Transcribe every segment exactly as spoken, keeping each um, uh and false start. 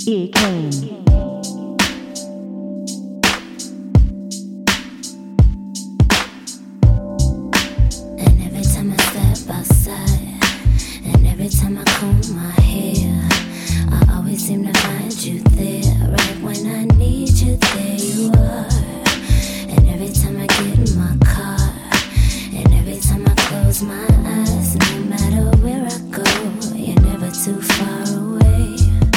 It came. And every time I step outside, and every time I comb my hair, I always seem to find you there. Right when I need you, there you are. And every time I get in my car, and every time I close my eyes, no matter where I go, you're never too far away.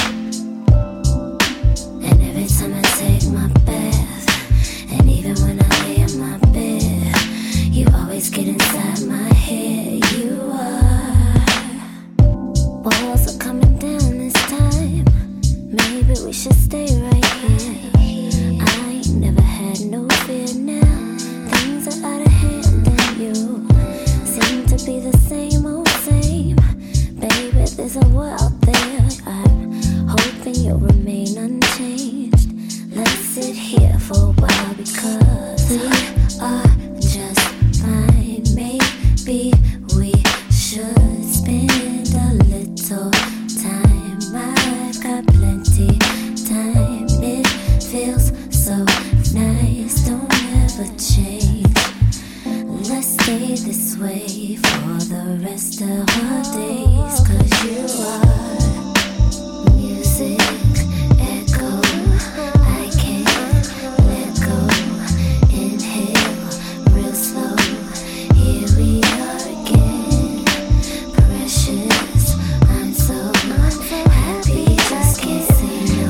And every time I take my bath, and even when I lay in my bed, you always get inside my head. You are. Walls are coming down this time. Maybe we should stay right here. I ain't never had no fear now. Things are out of hand and you seem to be the same old same. Baby, there's a world there. I'm hoping you'll remain unchanged. Let's sit here for a while because we are just fine. Maybe we should spend a little time. I've got plenty time. It feels so nice. Don't ever change. Let's stay this way for the rest of our days. Cause you are music echo. I can't let go. Inhale real slow. Here we are again. Precious, I'm so happy, just can't say no.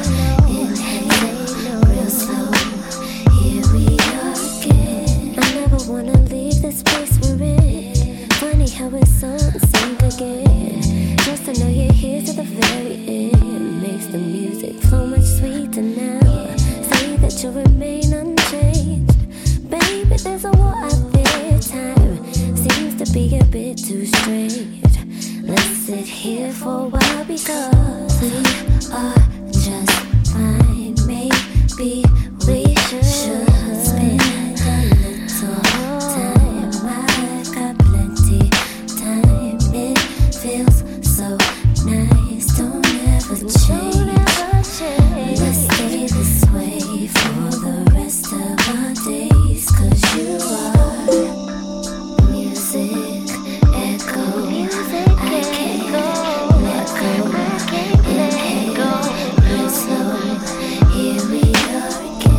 Inhale real slow. Here we are again. I never wanna leave this place we're in. Funny how it's so in sync again. Just to know you're here to the very end makes the music flow much sweeter now. Say that you'll remain unchanged. Baby, there's a war out there. Time seems to be a bit too strange. Let's sit here for a while because we are just fine. Maybe we should spend a little time. I've got plenty time. It feels so nice. Don't ever change. Let's stay this way for the rest of our days. Cause you are music echo. I can't let go. Inhale real slow. Here we are again.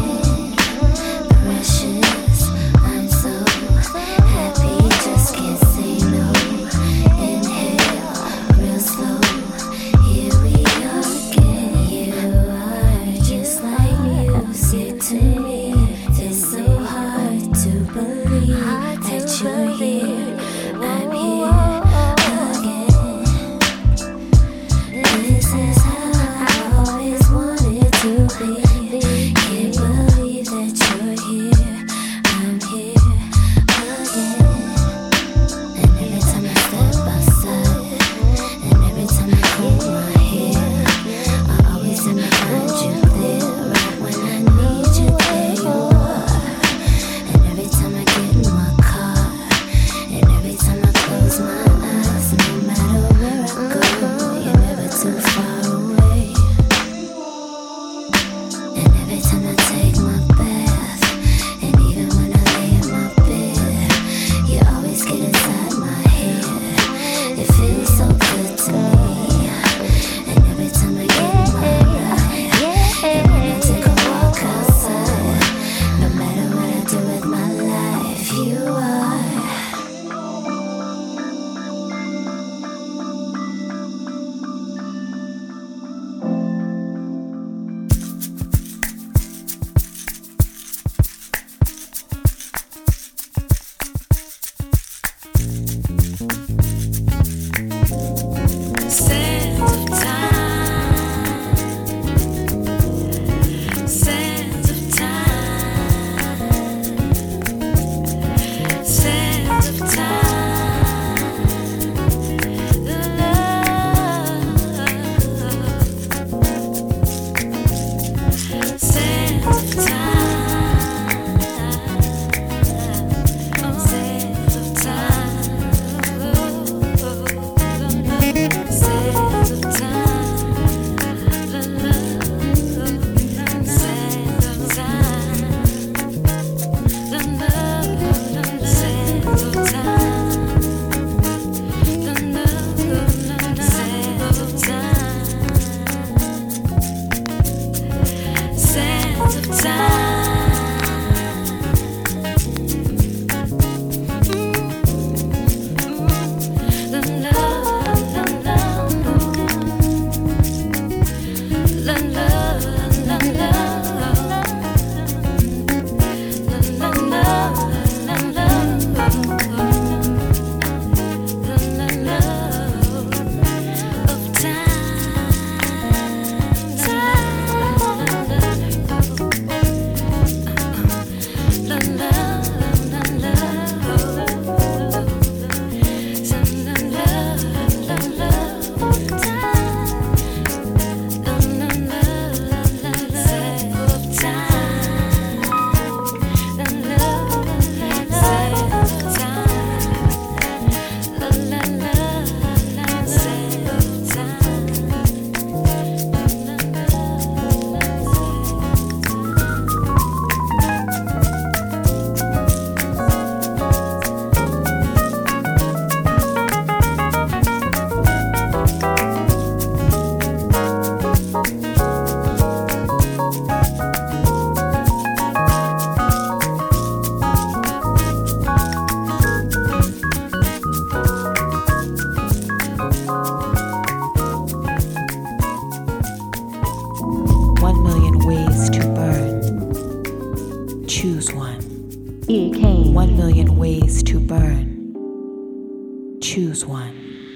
one million ways to burn. Choose one.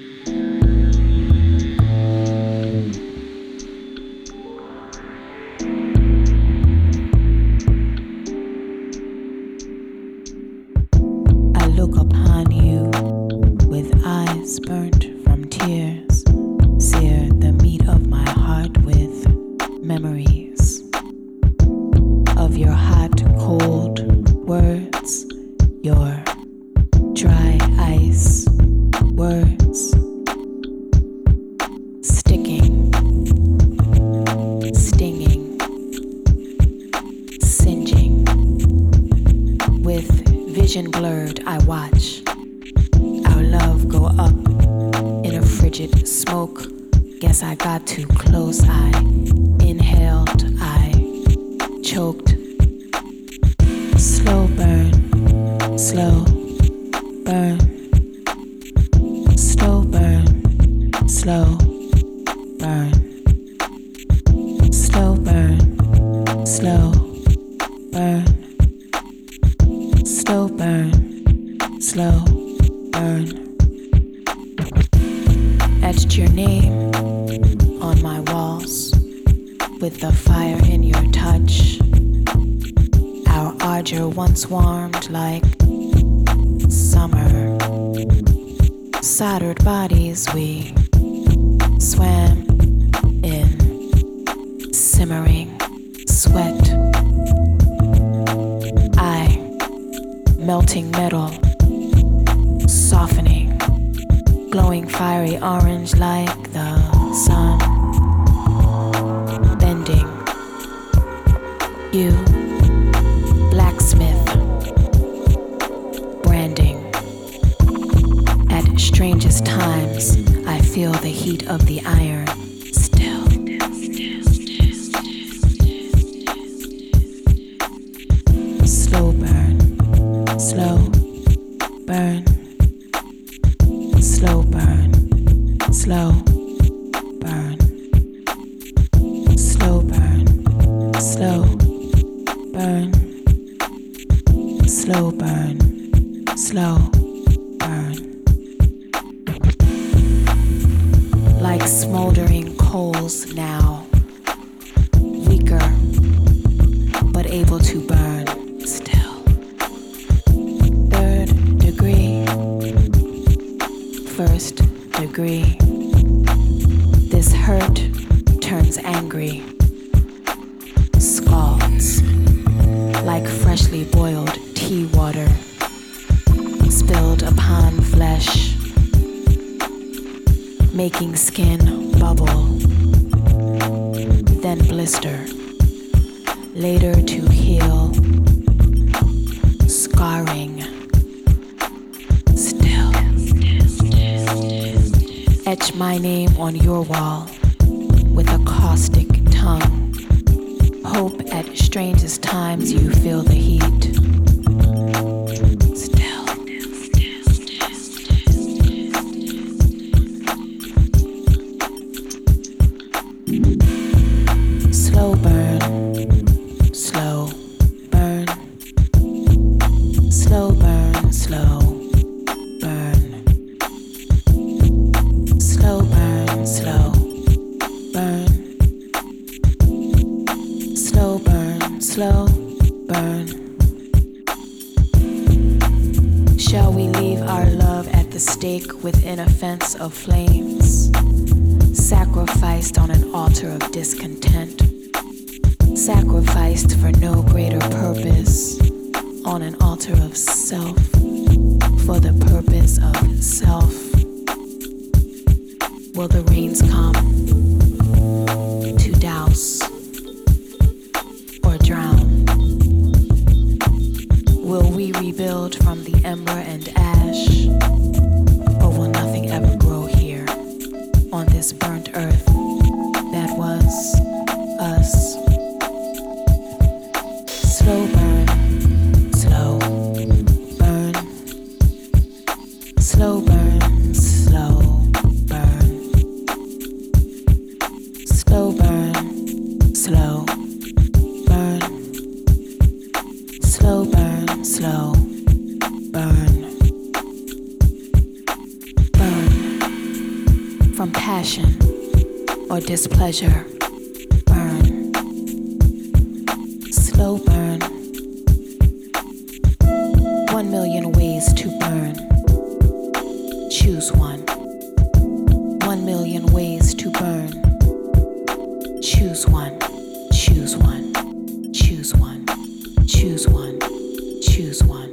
I look upon you with eyes burnt from tears, sear the meat of my heart with memories of your hot, cold words, your dry ice words, sticking, stinging, singeing. With vision blurred, I watch our love go up in a frigid smoke. Guess I got too close. I inhaled, I choked. Slow burn, slow burn, slow burn, slow burn, slow burn, slow burn, slow burn, slow burn. Etched your name on my walls with the fire in your touch. Our ardor once warmed like summer. Soldered bodies we swam in simmering sweat. I, melting metal, softening, glowing fiery orange like the sun. Bending, you, blacksmith, branding. At strangest times, I feel the heat of the iron still. Slow burn, slow burn, slow burn, slow burn, slow burn, slow burn, slow burn, slow burn. Like smoldering coals now, weaker but able to burn still. Third degree, first degree. This hurt turns angry, scalds like freshly boiled tea water spilled upon flesh, making skin bubble, then blister, later to heal, scarring, still. Etch my name on your wall with a caustic tongue. Hope at strangest times you feel the heat. Still. Slow burn, slow burn, slow burn, slow burn, slow burn, slow burn, slow burn, slow burn. Shall we leave our love at the stake within a fence of flames, sacrificed on an altar of discontent, sacrificed for no greater purpose, on an altar of self, for the purpose of self? Will the rains come to douse or drown? Will we rebuild from the ember and ash, or will nothing ever grow here on this burnt earth that was us? Slow burn, slow burn, slow burn, slow burn, slow burn, slow burn, slow burn, slow from passion or displeasure. Burn. Slow burn. One million ways to burn. Choose one. One million ways to burn. Choose one. Choose one. Choose one. Choose one. Choose one.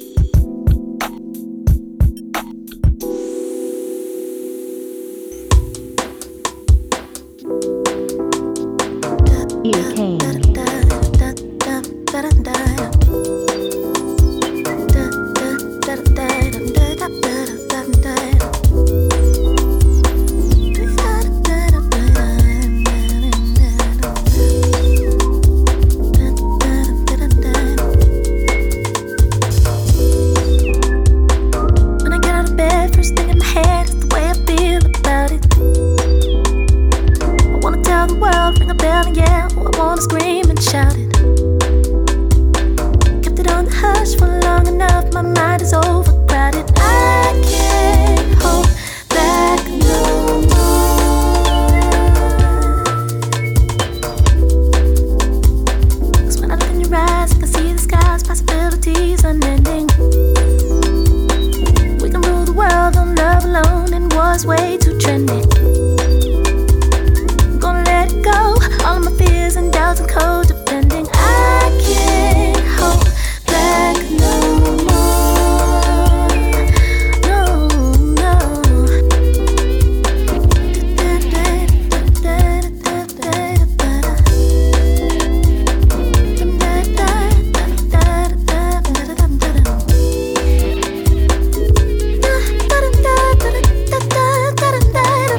Here came. Da da da da da da da da.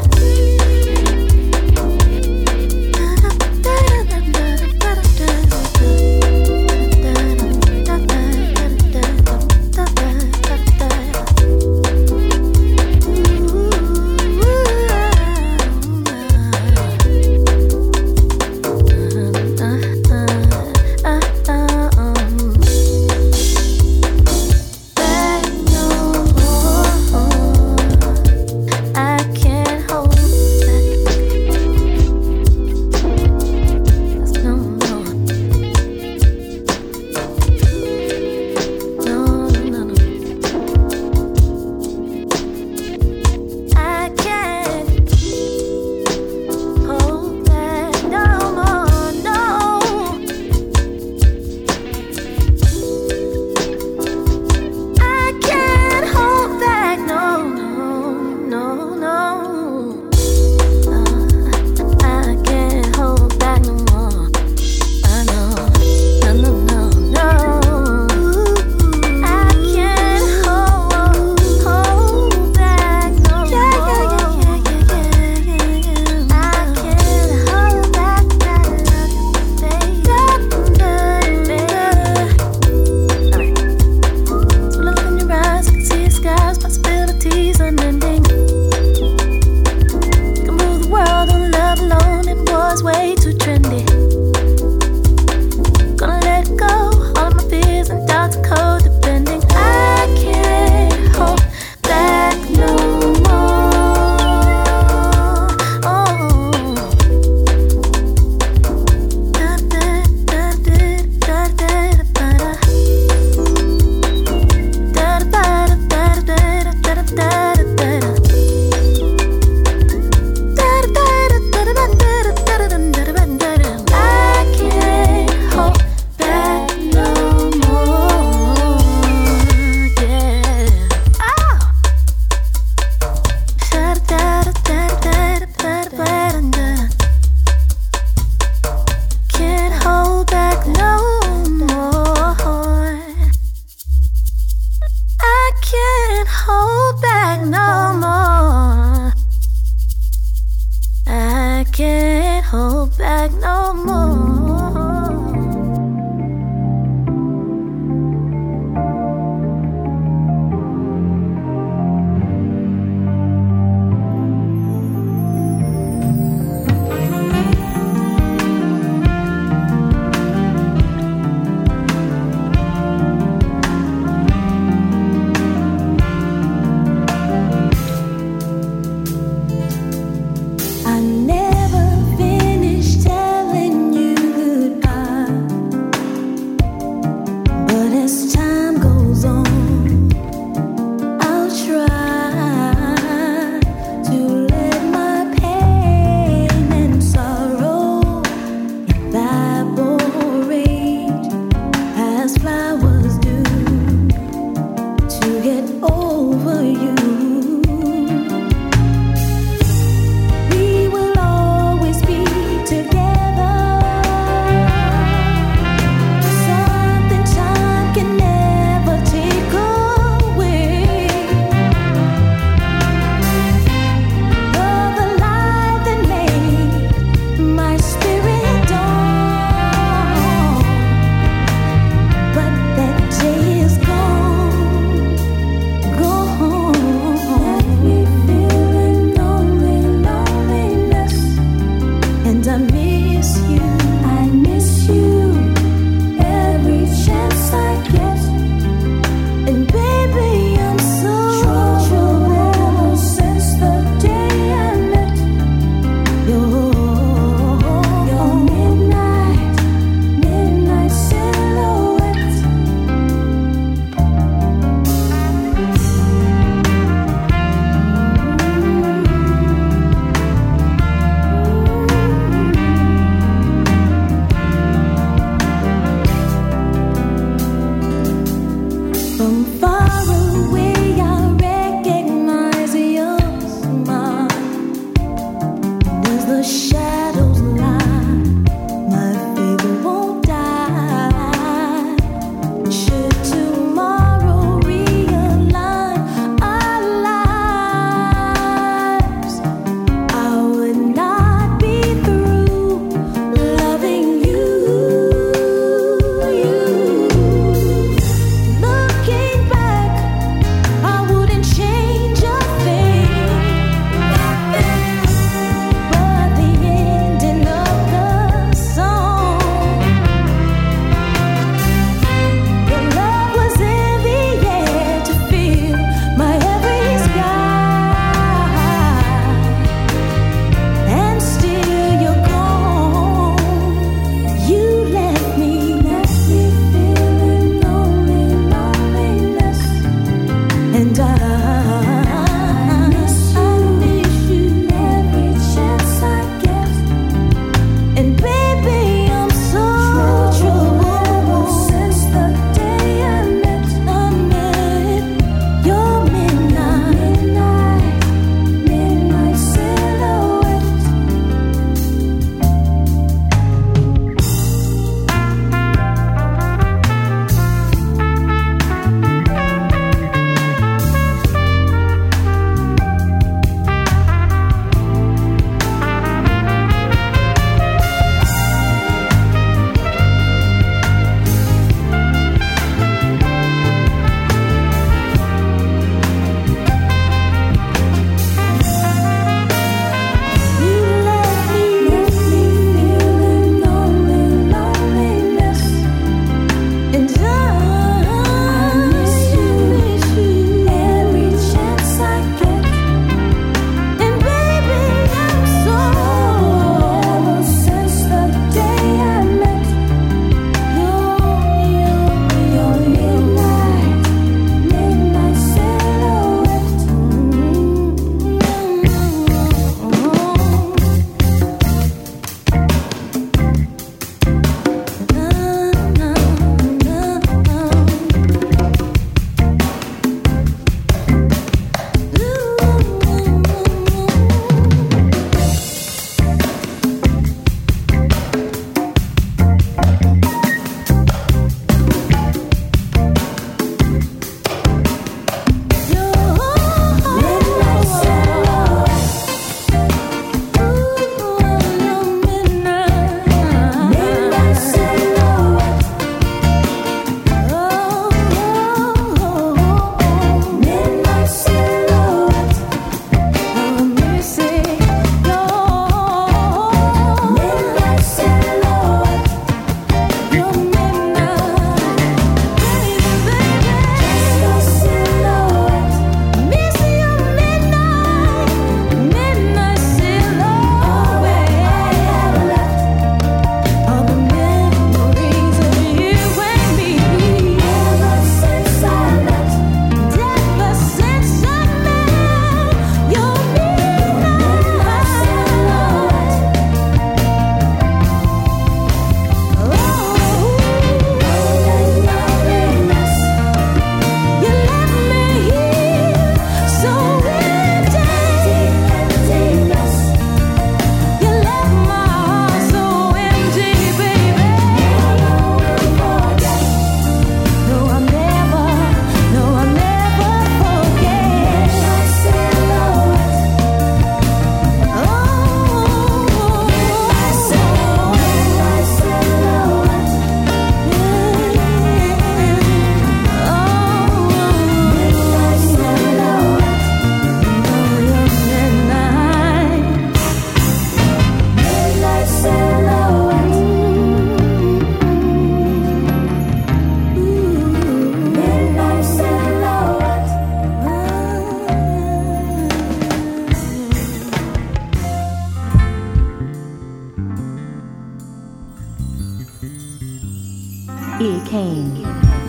K. Kane.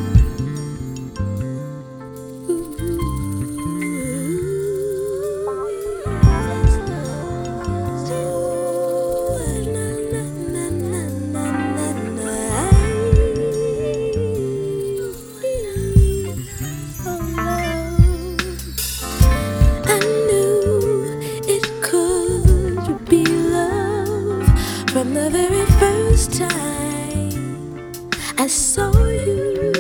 From the very first time I saw you,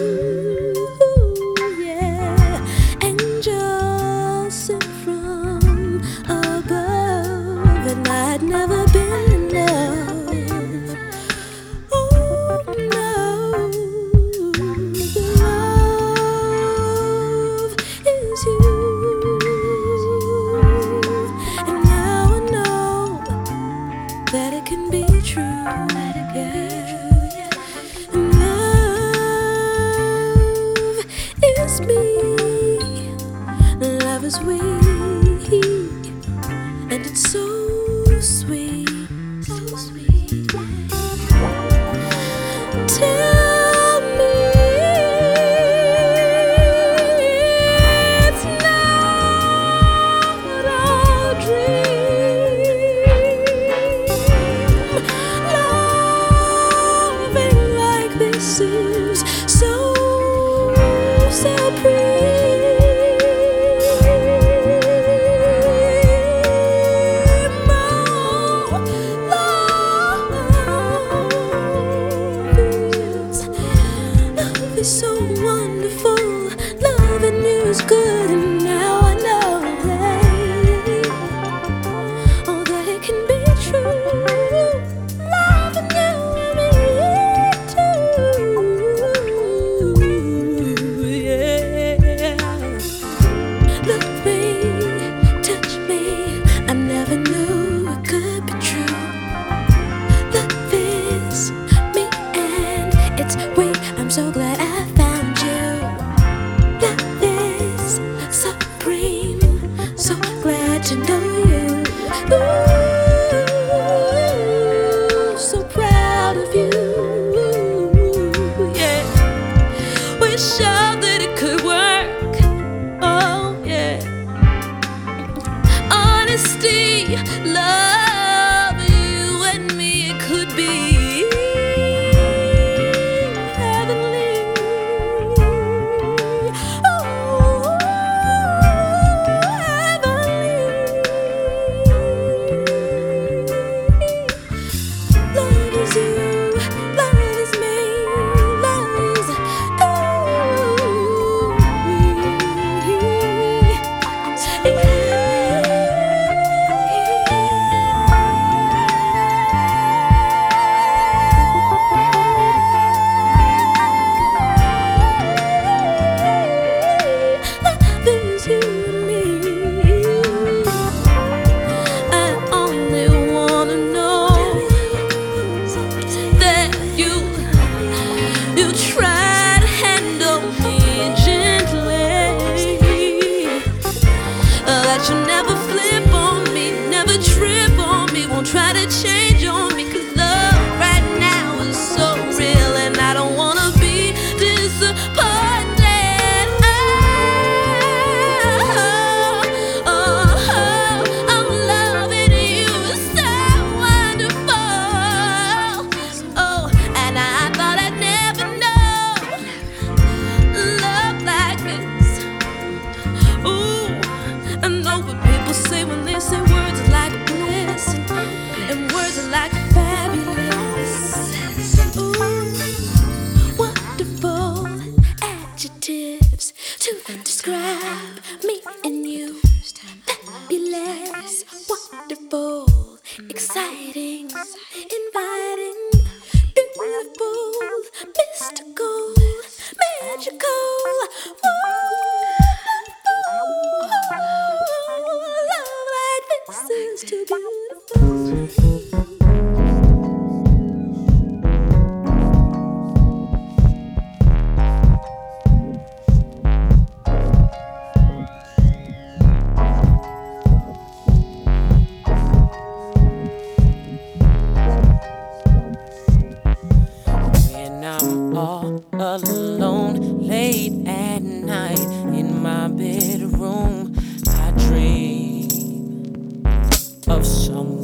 yeah, angels sent from above, and I'd never been in love. Oh no, love is you, and now I know that it can be true, that it can be true, yeah. And love is me, love is we, and it's so sweet, so sweet, yeah. Tell me it's not a dream. This is so supreme. Oh, love is, love is so wonderful. Loving you is good, and now I know that, oh, that it can be true. Loving you and me. I'm so glad I found you. Love is supreme. So glad to know you. Ooh, so proud of you. Yeah, wish all that it could work. Oh yeah, honesty, love, you and me, it could be. Try to change on me, 'cause love right now is so real, and I don't wanna be disappointed. Oh, oh, oh, oh, loving you is so wonderful. Oh, and I thought I'd never know love like this. Ooh, I know what people say when they say words like bliss, and words are like fabulous. Ooh, wonderful adjectives to describe me and you. Fabulous, wonderful, exciting, inviting, beautiful, mystical, magical. Ooh, love like this is too beautiful. When I'm all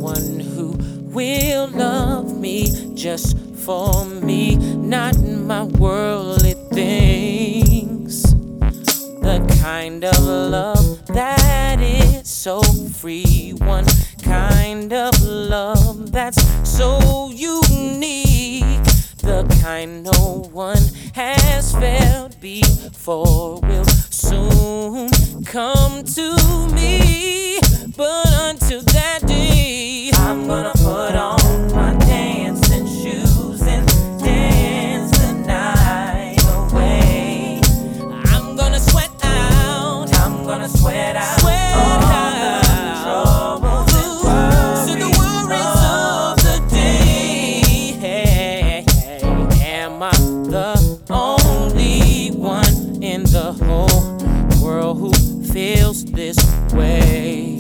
someone who will love me just for me, not my worldly things. The kind of love that is so free, one kind of love that's so unique, the kind no one has felt before will soon come to me. But until that day, I'm gonna put on my dancing shoes and dance the night away. I'm gonna sweat out, I'm gonna sweat out, sweat all out the troubles and worries, so the worries of the day. Hey, hey, am I the only one in the whole world who feels this way?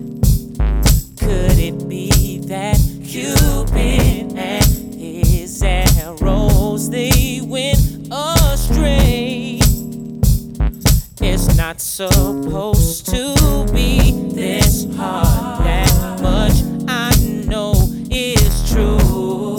Could it be that Cupid and his arrows, they went astray? It's not supposed to be this hard, that much I know is true.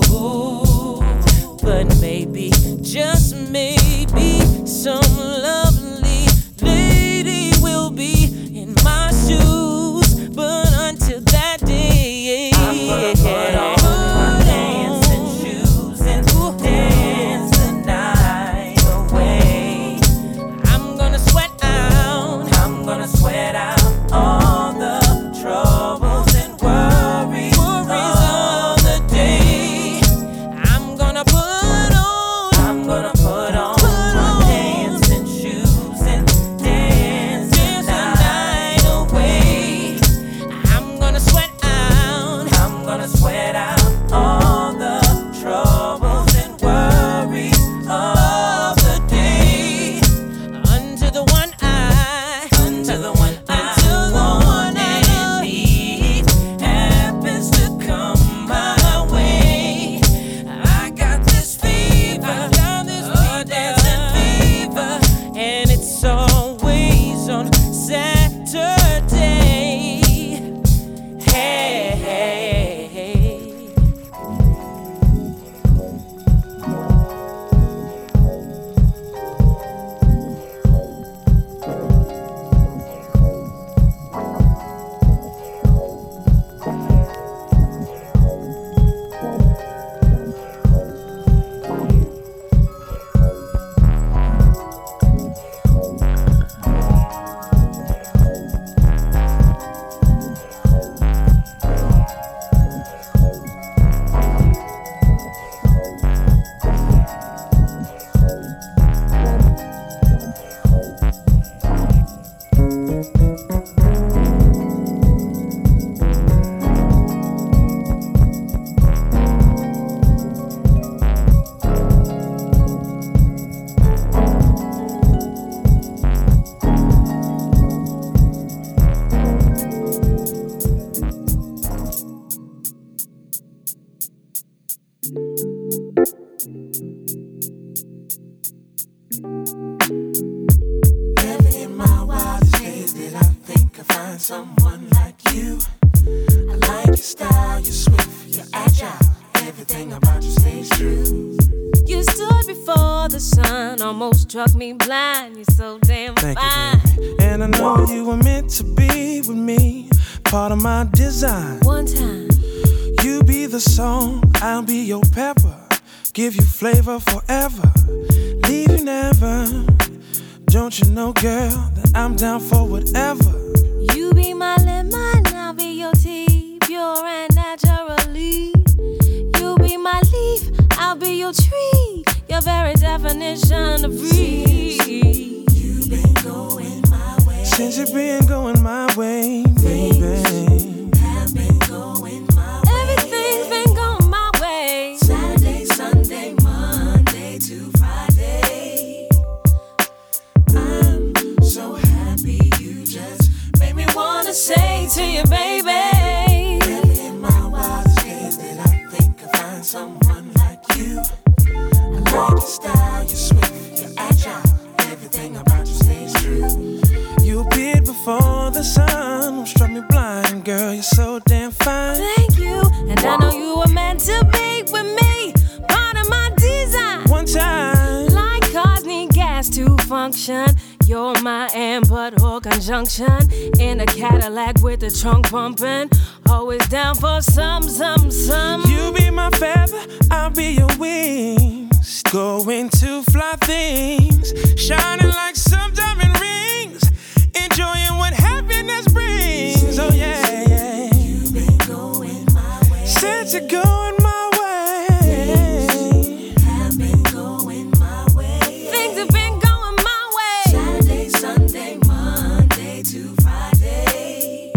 But maybe, just maybe, some lovely lady will be in my shoes. But until that day, I'm gonna put on my dancing shoes and dance the night away. I'm gonna sweat out, I'm gonna sweat out all the troubles and worries, worries of the day. I'm gonna put on, I'm gonna put on my dancing shoes and dance the night away. I'm gonna sweat out, I'm gonna sweat out all the troubles and worries of the day. Until the one I, until the one I, until the one I need happens to come my way. I got this fever, I got this uh, dancing fever, and it's always on Saturday. Hey, hey, hey. Never in my wildest days did I think I'd find someone like you. I like your style, you're swift, you're agile. Everything about you stays true. You stood before the sun, almost struck me blind. You're so damn Thank fine. you, baby. And I know you were meant to be with me, part of my design. One time, You be the song, I'll be your pepper. Give you flavor forever, leave you never. Don't you know, girl, that I'm down for whatever. you be my lemon, I'll be your tea, pure and naturally. You be my leaf, I'll be your tree, your very definition of free. You've been going my way. Since you've been going my way, baby. Have been going my way. Everything's been going my way. Saturday, Sunday, Monday to Friday. I'm so happy you just made me Wanna say to you, baby, Never in my wildest days did I think I'd find someone like you. I like your style, you're swift, you're agile. Everything about you stays true. You appeared before the sun, struck me blind, girl, you're so damn fine. thank you. And I know you were meant to be with me, part of my design. One time, like cars need gas to function, you're my and but or conjunction. In a Cadillac with the trunk bumping, always down for some, some, some. You be my feather, I'll be your wings. Going to fly things, shining like some diamond rings. Enjoying what happiness brings. Oh yeah, yeah. You've been going my way. Since you're going my way. Days have been going my way. Things have been going my way. Saturday, Sunday, Monday to Friday.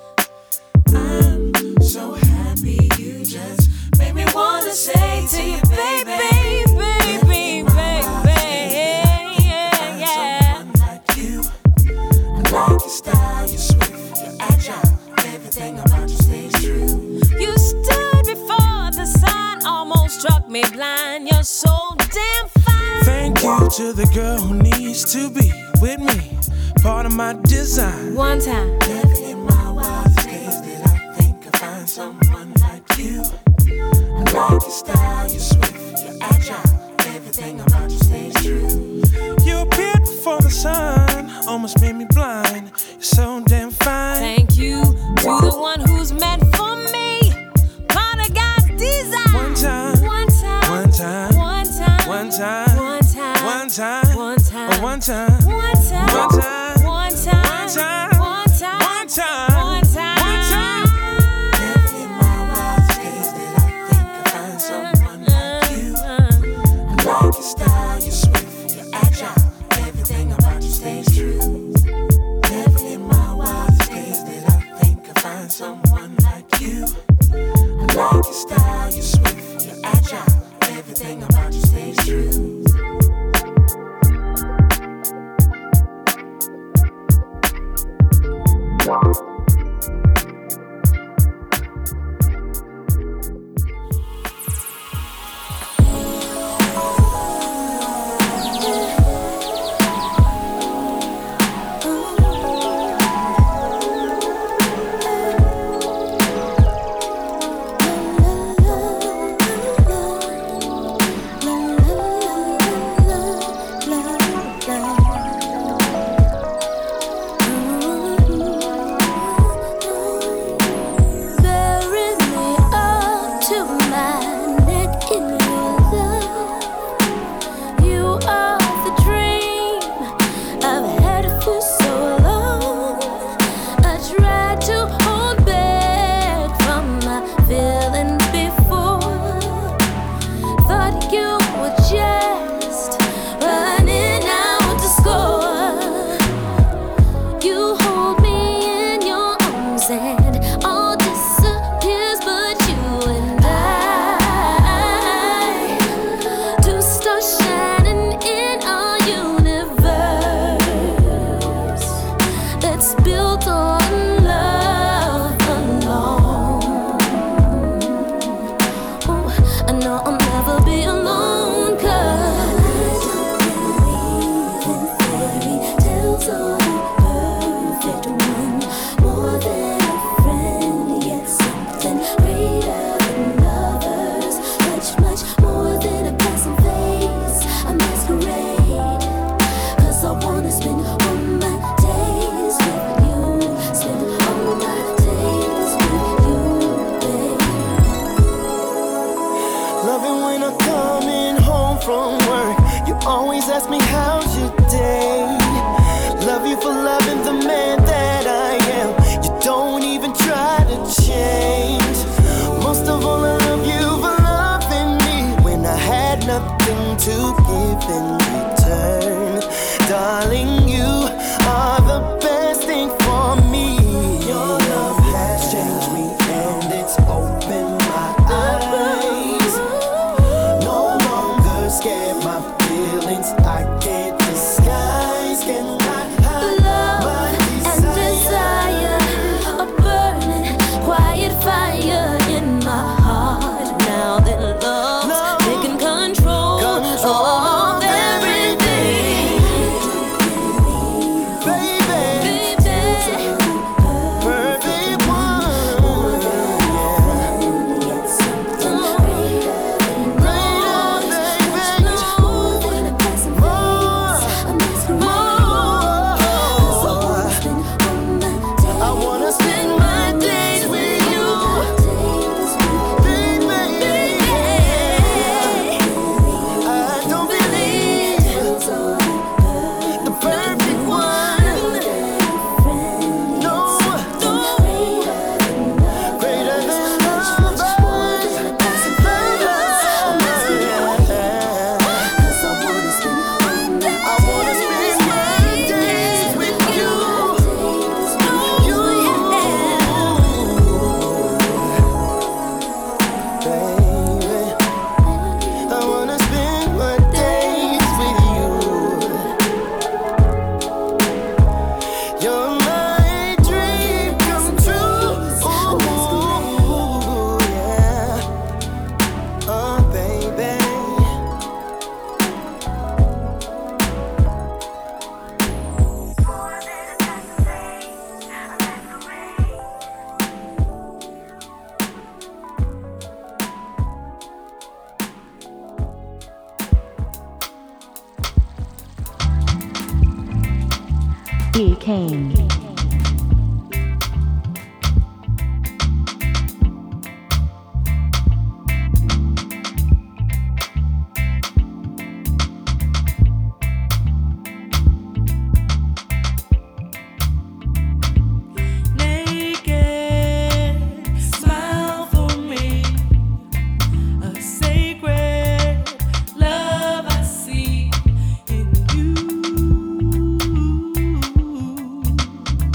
I'm so happy you just made me wanna say to you, baby, baby, baby, baby, yeah, yeah. someone like you. I like your style, you're swift, you're agile. Everything about you stays true. You stood before the sun, almost struck me blind. You're so damn fine. Thank you to the girl who needs to be with me, part of my design. One time. Never in my wildest days did I think I'd find someone like you. I like your style, you're swift, you're agile. Everything about you stays true. You appeared before the sun, almost made me blind. You're so damn fine. Thank you to the one who's meant for me, part of God's design. One time, One time. one time, One time. one time, One time. one time, One time. oh, one time, One time. one time, One time. one time, One time. one time, One time. one time. Never in my wildest days did I think I'd find someone like you. I like your style, you're swift, you're agile. Everything about you stays true. Never in my wildest days did I think I'd find someone like you. I like your style, you're swift, you're agile. Everything about you stays true. P. Kane. Love I see in you.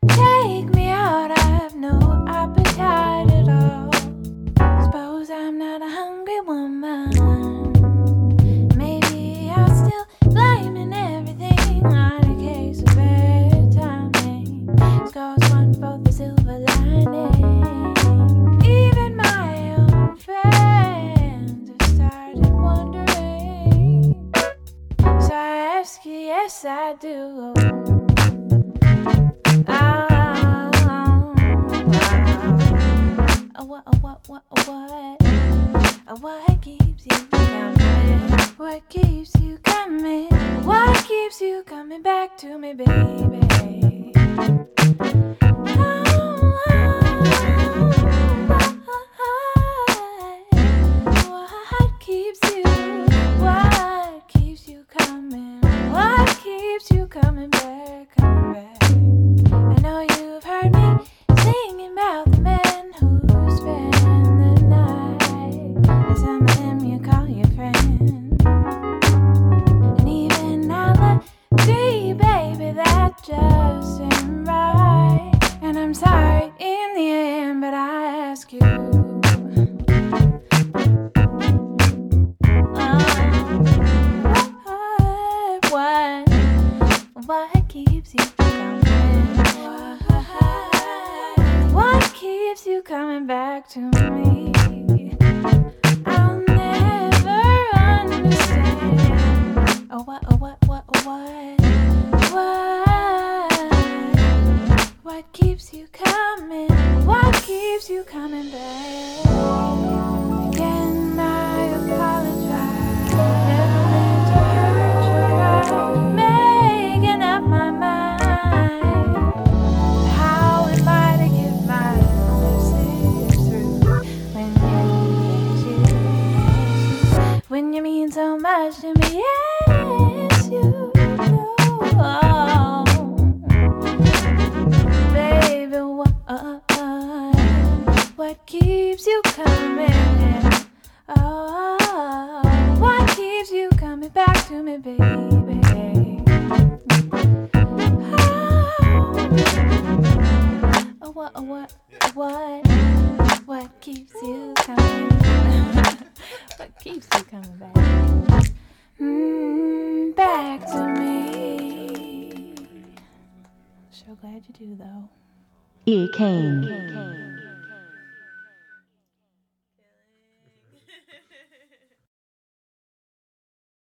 Take me out, I have no appetite at all. Suppose I'm not a hungry woman. Maybe I'm still blaming everything on a case of bad timing. Scores one for the silver lining. Even my own friends have started wondering. So I ask you, yes I do. What, what, what, what, what keeps you coming? What keeps you coming? What keeps you coming back to me, baby? What keeps you? What keeps you coming? What keeps you coming back, coming back? I know you've heard me singing about the man who spend the night. And some of them you call your friend. And even I'll agree, baby, that just ain't right. And I'm sorry in the end, but I ask you, uh, what, what, what keeps you coming? What, what keeps you coming back to me? I'll never understand. Oh, what, oh, what, what, oh, what, what, what keeps you coming? What keeps you coming back? Again, I apologize. Never meant to hurt your heart. Making up my mind. How am I to get my message through when you need you? When you mean so much to me, yes you do. Oh, baby, what, what keeps you coming? Oh, what keeps you coming back to me, baby? Oh, what, what, what, what keeps you coming? What keeps you coming back? Mm, back to me. So glad you do, though. E. Kane.